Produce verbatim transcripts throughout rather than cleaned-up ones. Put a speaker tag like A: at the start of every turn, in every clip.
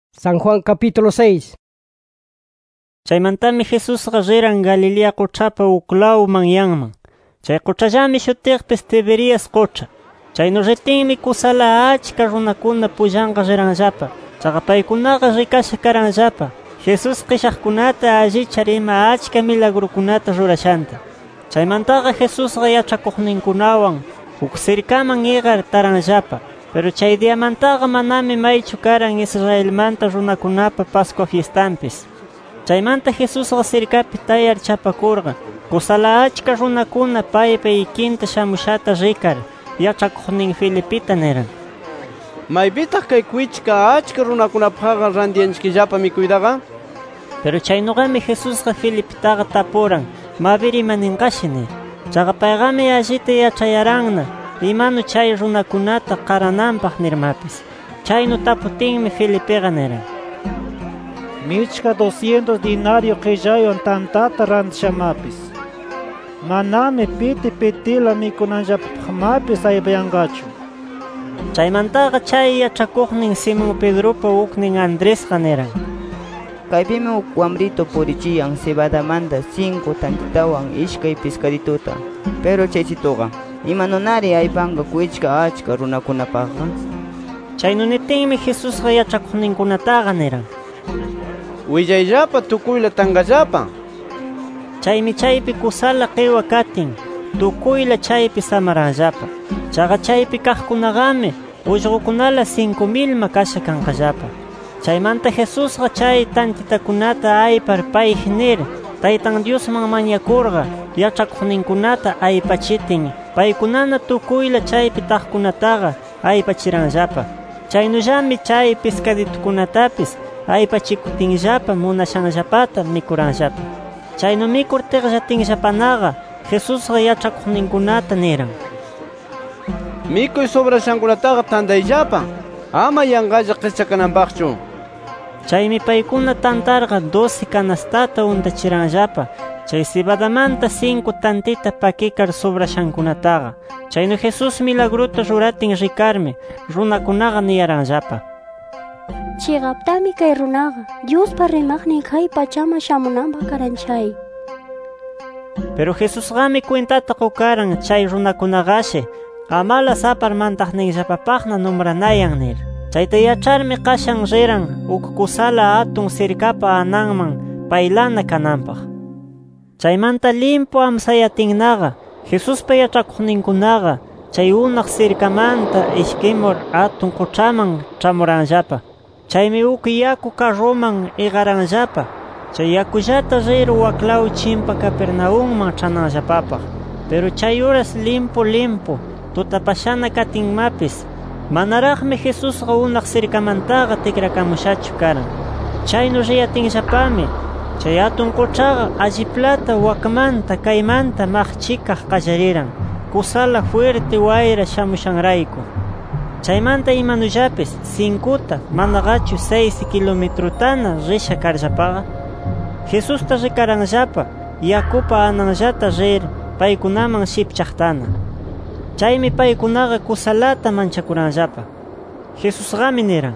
A: San Juan capítulo seis.
B: Chaymantami Jesusqa riran Galilea quchapa uk law manyanman. Chay quchallami shutiqpis Tiberias qucha. Chaynu ritinmi kusala achka runakuna pullanqa riranllapa. Chaqa paykunaqa rikasha karanllapa Jesus qishaqkunata allichar ima achka milagrukunata rurashanta. Chaymantaqa Jesusqa yachakuqninkunawan uk cercaman iqar taranllapa. Pero chay diamantaqa manami maychu karan Israelmanta runakunapa Pascua fiestampis. Chaymanta Jesusqa cercapi tayar chapakurqa kusala achka runakuna paypa ikinta shamushata rikar yachakuqnin Felipita niran:
C: ¿Maypitaq kay kwichka achka runakunapaqqa randiyanchikllapa mikuydaqa?
B: Pero chaynugami Jesusqa Felipitaqa tapuran mabiri maninqashi nir. Chaqa paygami allita yachayaranna imanu chay runakunata qarananpaq nirmapis. Chaynu taputinmi Felipiqa niran:
D: Michka doscientos dinario qillayon tantata randishamapis. Manami piti pitila mikunanllapaqmapis aypayanqachu.
B: Chaymantaqa chay yachakuqnin Simón Pedropa uknin Andresqa niran:
E: Kaypimi uk wamrito purichiyan cebadamanta cinco tantitawan ishkay pescadituta. Pero chaysituqa imanunari aypanqa kwichka achka runakunapaqqa.
B: Chaynu nitinmi Jesusqa yachakuqninkunataqa niran:
C: Willayllapa tukuyla tanqallapa.
B: Chaymi chaypi kusala qiwa katin tukuyla chaypi samaranllapa. Chaqa chaypi kaqkunaqami ullqukunala cinco milma kasha kanqallapa. Chaymanta Jesusqa chay tantitakunata aypar payq nir Taytan Diosman mañakurqa yachakuqninkunata aypachitin paykunana tukuyla chaypi taqkunataqa aypachiranllapa. Chaynullami chay pescaditukunatapis aypachikutinllapa munashanllapata mikuranllapa. Chaynu mikur tiqllatinllapanaqa Jesusqa yachakuqninkunata niran:
C: Mikuy sobrashankunataqa tandayllapa, ama yanqalla qischakananpaqchu.
B: Chaymi paykuna tantarqa doce canastata untachiranllapa chay cebadamanta cinco tantita pakikar sobrashankunataqa. Chaynu Jesus milagruta ruratin rikarmi runakunaqa niyaranllapa:
F: Chiqaptami kay runaqa Diospa rimaqnin kay pachama shamunanpaq karanchay.
B: Pero Jesusqami cuentata qukaran chay runakunaqashi amala sapar mantaqninllapapaqna numranayan nir. Chayta yacharmi qashan riran uk kusala atun cercapa ananman paylana kananpaq. Chaymanta limpu amsayatinnaqa Jesuspa yachakuqninkunaqa chay unaq cercamanta ishkimur atun quchaman chamuranllapa. Chaymi uk yaku carruman iqaranllapa. Chay yakullata rir waklaw chimpa Capernaumman chananllapapaq. Pero chay horas limpu limpu tutapashana katinmapis manaraqmi Jesusqa unaq cercamantaqa tikrakamushachu karan. Chaynu riyatinllapami chay atun quchaqa alliplata wakmanta kaymanta maqchikaq qallariran kusala fuerte wayra shamushanrayku. Chaymanta imanullapis cincuta manaqachu seis kilometrutana risha karllapaqa Jesusta rikaranllapa yakupa ananllata rir paykunaman shipchaqtana. Chaymi paykunaqa kusalata manchakuranllapa. Jesusqami niran: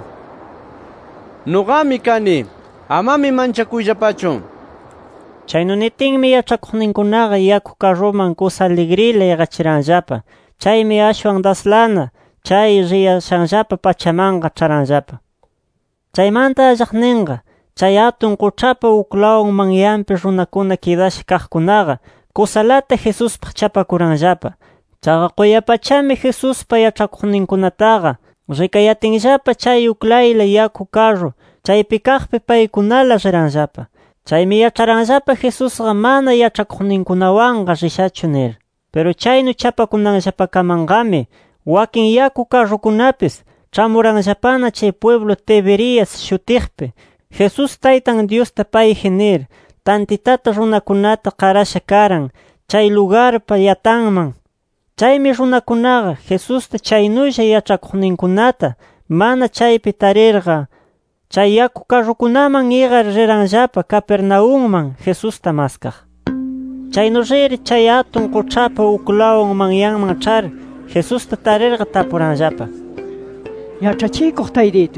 C: Nuqami kani, amami manchakuyllapachu.
B: Chaynu nitinmi yachakuqninkunaqa yaku carruman kusa alegrila yaqachiranllapa. Chaymi ashwan daslana chay riyashanllapa pachamanqa charanllapa. Chaymanta allaqninqa chay atun quchapa uk lawan manyanpi runakuna kidasha kaqkunaqa kusalata Jesuspaq chapakuranllapa. Chaqa quyapachami Jesuspa yachakuqninkunataqa rikayatinllapa chay uklayla yaku carru chaypi kaqpi paykunala riranllapa. Chaymi yacharanllapa Jesusqa mana yachakuqninkunawanqa rishachu nir. Pero chaynu chapakunanllapakamanqami wakin yaku carrukunapis chamuranllapana chay pueblo Tiberias shutiqpi Jesus Taytan Diosta payji nir tantitata runakunata qarasha karan chay lugarpa yatanman. Chaymi runakunaqa Jesusta chaynulla yachakuqninkunata mana chaypi tarirqa chay yaku carrukunaman iqar riranllapa Capernaumman Jesusta maskaq. Chaynu rir chay atun quchapa uk lawan manyanman char Jesusta tarirqa tapuranllapa:
A: Yachachikuq taydituy,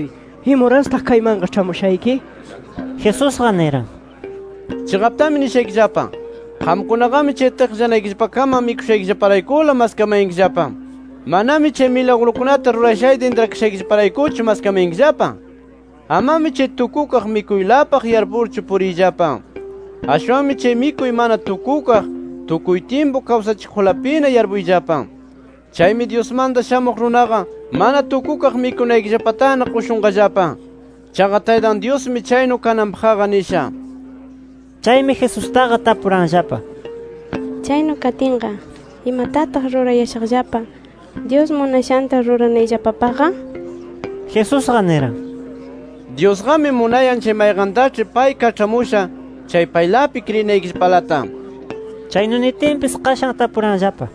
A: ¿Imurasta kaymanga chamushayki?
B: Jesús niran.
C: Chiqaptami nishaykillapa. Qamkunaqami chay tiqllanaykillapakama mikushaykillaparaykula maskamayinkillapa. Manami chay milagrukunata rurashayta intrakashaykillaparaykuchu maskamayinkillapa. Amami chay tukukaq mikuylapaq yarpurchu puriyllapa. Ashwanmi chay mikuy mana tukukaq tukuy tiempo kawsachiqulapina yarpuyllapa. Chaymi Diosmanta shamuq runaqa mana tukukaq mikunaykillapatana qushunqallapa. Chaqa Taytan Diosmi chaynu kananpaqqa nisha.
B: Chaymi Jesustaqa tapuranllapa.
F: Chaynu katinqa, imatataq rurayashaqllapa Dios munashanta ruranayllapapaqa?
B: Jesusqa niran.
C: Diosqami munayan chay mayqantachi pay kach'amusha chay paylapi kriyinaykillapalata.
B: Chaynu nitinpis qashan tapuranllapa.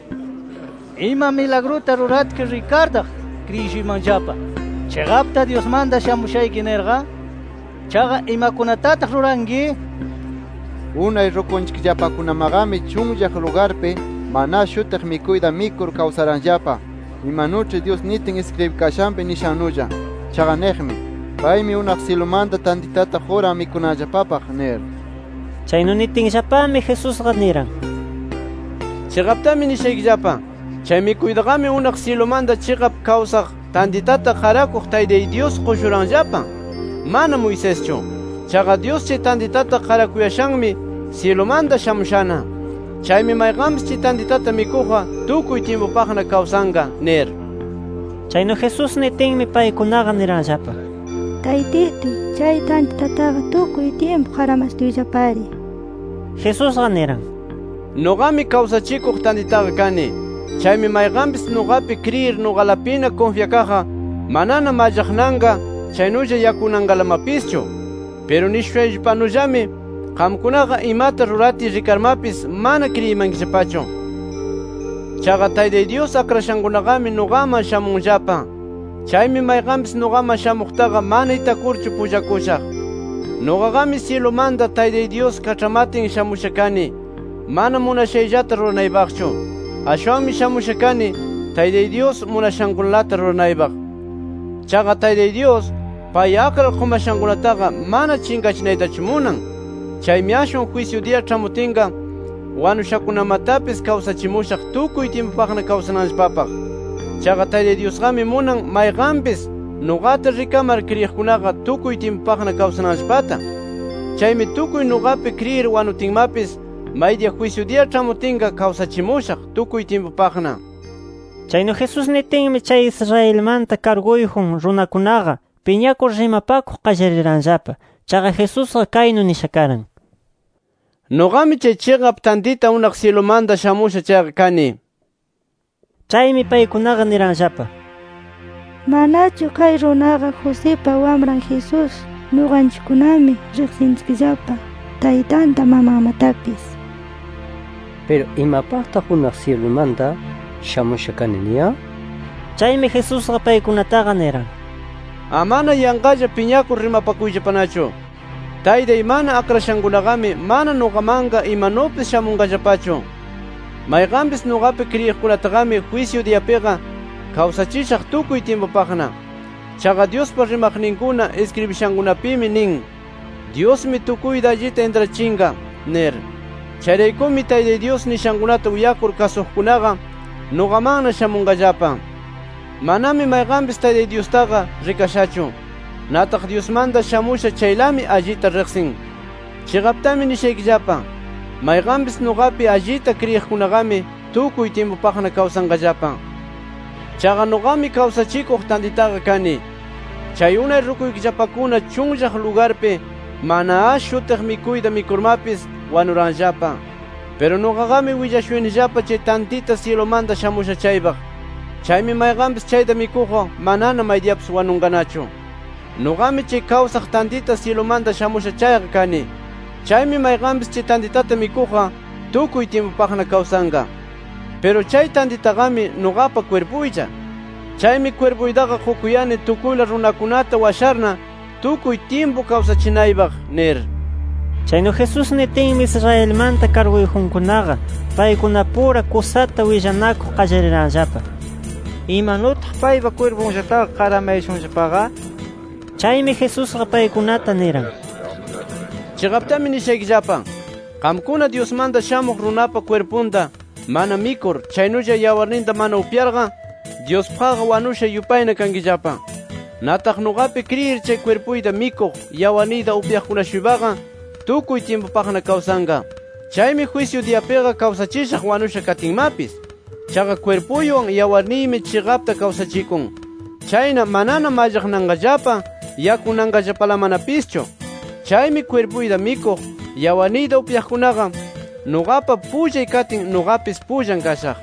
D: Ima milagruta ruratki Ricardaq kriyishimanllapa. Chayqapta Diosmanta shamushayki nirqa, chaqa imakunatataq ruranki?
G: Unay rukunchikllapakunamaqami chunllaq lugarpi mana shutiq mikuyta mikur kawsaranllapa. Imanuch'i Dios nitin escribikashanpi nishanulla. Chaqa niqmi, paymi unaq silumanta tantitata quran mikunallapapaq nir.
B: Chaynu nitinllapami Jesusqa niran.
C: Chiqaptami nishaykillapa. Chay mikuydaqami unaq silumanta chiqap kawsaq tantitata qarakuq Taytay Dios qushuranllapa. Mana Moiseschu. Chaqa Dios chay tantitata qarakuyashanmi silumanta shamushana. Chaymi mayqanpis chay tantitata mikuqa tukuy tiempopaqna kawsanqa nir.
B: Chaynu Jesús nitinmi paykunaqa niranllapa.
F: Taytitu, chay tantitataqa tukuy tiempo qaramastuyllapari.
B: Jesusqa niran.
C: Nuqami kawsachikuq tantitaqa kani. Chaymi mayqanpis nuqapi kriyir nuqalapina confiakaqa manana mallaqnanqa chaynulla yakunanqalamapischu. Pero nishuyllapanullami qamkunaqa imata rurati rikarmapis mana kriymankillapachu. Chaqa Taytay Dios akrashankunaqami nuqaman shamunllapa. Chaymi mayqanpis nuqaman shamuqtaqa mana itakurchu pullakushaq. Nuqaqami cielomanta Taytay Dios kach'amatin shamusha kani, mana munashayllata ruranaypaqchu. Ashwanmi shamusha kani Taytay Dios munashankunata ruranaypaq. Chaqa Taytay Dios pay akral qumashankunataqa mana chinkachinaytachu munan. Chaymi ashwan juicio dia ch'amutinqa wanushakunamatapis kawsachimushaq tukuy tiempopaqna kawsananllapapaq. Chaqa Taytay Diosqami munan mayqanpis nuqata rikamar kriyiqkunaqa tukuy tiempopaqna kawsananllapata. Chaymi tukuy nuqapi kriyir wanutinmapis maydia juicio dia ch'amutinqa kawsachimushaq tukuy tiempopaqna.
B: Chaynu Jesús nitinmi chay Israelmanta karguyjun runakunaqa piñakur rimapakuq qallariranllapa. Chaqa Jesusqa kaynu nishakaran.
C: Nuqami chay chiqap tantita unaq cielomanta shamusha chayqa kani.
B: Chaymi paykunaqa niranllapa.
F: Manachu kay runaqa Josepa wamran Jesus, nuqanchikkunami riqsinchikllapa taytanta mamanmatapis.
A: Pero imapaqtaq unaq cielomanta shamusha kani niya?
B: Chaymi Jesusqa paykunataqa niran.
C: Amana yanqalla piñakur rimapakuyllapanachu. Taytay mana akrashankunaqami mana nuqamanqa imanupis shamunqallapachu. Mayqanpis nuqapi kriyiqkunataqami juicio diapiqa kawsachishaq tukuy tiempopaqna. Chaqa Diospa rimaqninkuna escribishankunapimi nin: Diosmi tukuyta allita intrachinqa nir. Chayraykumi Taytay Dios nishankunata uyakur kasuqkunaqa nuqamanna shamunqallapa. Manami mayqanpis Taytay Diostaqa rikashachu. Nataq Diosmanta shamusha chaylami allita riqsin. Chiqaptami nishaykillapa. Mayqanpis nuqapi allita kriyiqkunaqami tukuy tiempopaqna kawsanqallapa. Chaqa nuqami kawsachikuq tantitaqa kani. Chay unay rukuykillapakuna chunllaq lugarpi mana ash shutiq mikuyta mikurmapis wanuranllapa. Pero nuqaqami willashunillapa chay tantita cielomanta shamusha chaypaq. Chaymi mayqanpis chayta mikuqa manana maydiapis wanunqanachu. Nuqami chay kawsaq tantita cielomanta shamusha chayqa kani. Chaymi mayqanpis chay tantitata mikuqa tukuy tiempopaqna kawsanqa. Pero chay tantitaqami nuqapa cuerpuylla. Chaymi cuerpuytaqa hukuyani tukuyla runakunata washarna tukuy tiempo kawsachinaypaq nir.
B: Chaynu Jesús nitinmi Israelmanta karguyjunkunaqa paykuna pura kusata willanakuq qallariranllapa.
D: Imanutaq paypa cuerpunllataqa qaramayshunllapaqa?
B: Chaymi Jesusqa paykunata niran:
C: Chiqaptami nishaykillapa, qamkuna Diosmanta shamuq runapa cuerpunta mana mikur, chaynulla yawarninta mana upyarqa, Diospaqqa wanusha yupayna kankillapa. Nataq nuqapi kriyir chay cuerpuyta mikuq, yawarniyta upyaqkunashuypaqa tukuy tiempopaqna kawsanqa. Chaymi juicio diapiqa kawsachishaq wanusha katinmapis. Chaqa cuerpuywan yawarniymi chiqapta kawsachikun. Chayna manana mallaqnanqallapa, yakunanqallapala manapischu. Chaymi cuerpuyta mikuq, yawarniyta upyaqkunaqa nuqapa pullay katin nuqapis pullan kashaq.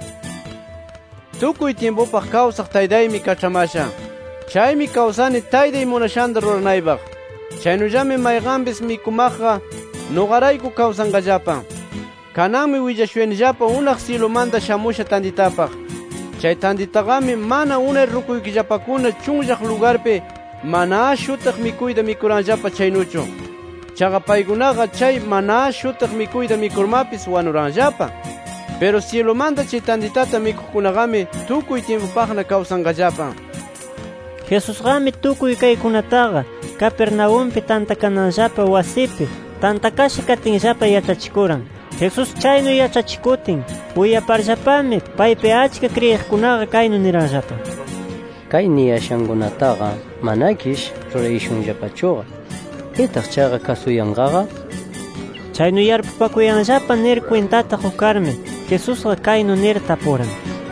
C: Tukuy tiempopaq kawsaq Taytaymi kach'amasha. Chaymi kawsani Taytay munashanta ruranaypaq. Chaynullami mayqanpis mikumaqqa nuqarayku kawsanqallapa. Kananmi willashuyanillapa unaq cielomanta shamusha tanditapaq. Chay tanditaqami mana unay rukuykillapakuna chunllaq lugarpi mana shutaq mikuyta mikuranllapa chaynuchu. Chaqa paykunaqa chay mana shutaq mikuyta mikurmapis wanuranllapa. Pero cielomanta chay tanditata mikuqkunaqami tukuy tiempopaqna kawsanqallapa.
B: Jesusqami tukuy kaykunataqa Capernaumpi tantakananllapa wasipi tantakasha katinllapa yachachikuran. Jesus chaynu yachachikutin uyaparllapami paypi achka kriyiqkunaqa kaynu niranllapa:
A: Kay niyashankunataqa manakish rurayshunllapachuqa. Pitaq chayqa kasuyanqaqa?
B: Chaynu yarpupakuyanllapa nir cuentata hukarmi Jesusqa kaynu nir tapuran: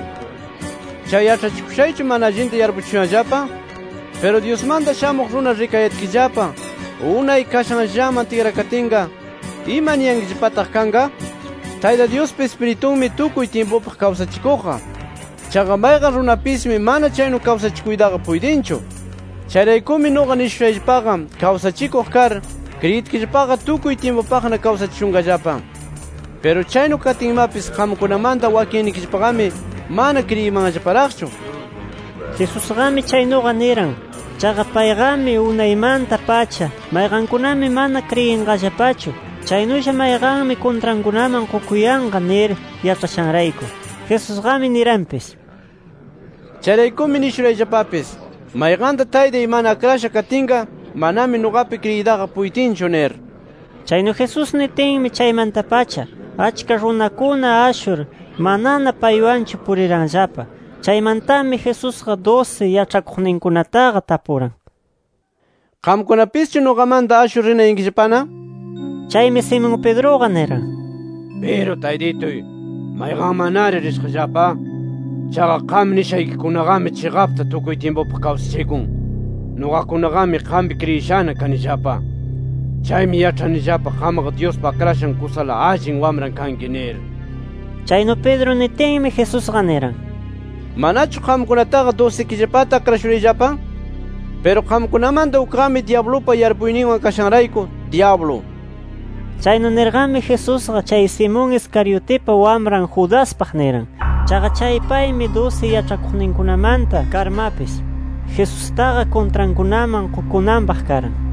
C: Chay yachachikushaychu mana allinta yarpuchishuyanllapa? Pero Diosmanta shamuq runa rikayatkillapa unay kashanllaman tigrakatinqa, ¿ima niyankillapataq kanqa? Tayta Diospa Espiritunmi tukuy tiempopaq kawsachikuqqa. Chaqa mayqan runapismi mana chaynu kawsachikuytaqa puydinchu. Chayraykumi nuqa nishushayllapaqa kawsachikuq kar, kriyitkillapaqa tukuy tiempopaqna kawsachishunqallapa. Pero chaynu katinmapis qamkunamanta wakinnikillapaqami mana kriyimanllaparaqchu.
B: Jesusqami chaynuqa niran. Chaqa payqami unaymanta pacha mayqankunami mana kriyinqallapachu. Chaynulla mayqanmi contrankunaman qukuyanqa nir yachashanrayku. Jesusqami niranpis:
C: Chayraykumi nishurayllapapis, mayqanta Taytay mana akrasha katinqa manami nuqapi kriyiytaqa puytinchu nir.
B: Chaynu Jesus nitinmi chaymanta pacha achka runakuna ashur manana paywanchu puriranllapa. Chaymantami Jesusqa doce yachakuqninkunataqa tapuran:
C: ¿Qamkunapischu nuqamanta ashur rinayankillapana?
B: Chaymi Simón Pedroqa niran:
C: Pero Taytituy, mayqan manari risqallapa. Chaqa qam nishaykikunaqami chiqapta tukuy tiempopaq kawsachikun. Nuqakunaqami qampi kriyishana kanillapa. Chaymi yach'anillapa qamqa Diospa akrashan kusala allin wamran kanki nir.
B: Chaynu Pedro nitinmi Jesusqa niran:
C: ¿Manachu qamkunataqa doce killapata akrashurayllapa? Pero qamkunamanta ukqami diablupa yarpuyninwan kashanrayku diablo.
B: Chaynu nirqami Jesusqa chay Simón Iscariotepa wamran Judaspaq niran. Chaqa chaypaymi doce yachakuqninkunamanta karmapis Jesustaqa contrankunaman qukunanpaq karan.